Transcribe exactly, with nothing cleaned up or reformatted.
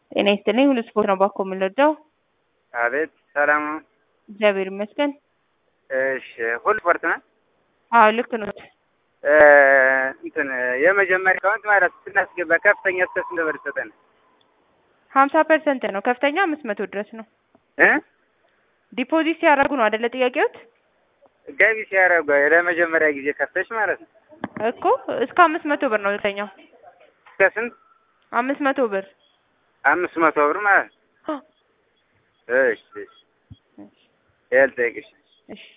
ጤና ይስጥልኝ ሁሉ ስፖርት ነው ባኮ የምንወደው። አቤት ሰላም ነው። እግዚአብሔር ይመስገን። እሺ ሁሉ ስፖርት ነው። አዎ ልክ ነው። እ እንትን የመጀመሪያ አካውንት ማለት ስናስገባ ከፍተኛ ስህተት እንደበር ሰጠን ሀምሳ ፐርሰንት ነው። ከፍተኛ አምስት መቶ ድረስ ነው። እ ዲፖዚት ሲያደርጉ ነው አይደለ ጥያቄዎት? ገቢ ሲያደርጉ ለመጀመሪያ ጊዜ ከፍተሽ ማለት ነው እኮ እስከ አምስት መቶ ብር ነው ለተኛው። ከስንት? አምስት መቶ ብር አምስት መቶ ብር ማለት ነው። እሺ እሺ። ያልጠይቅሽ እሺ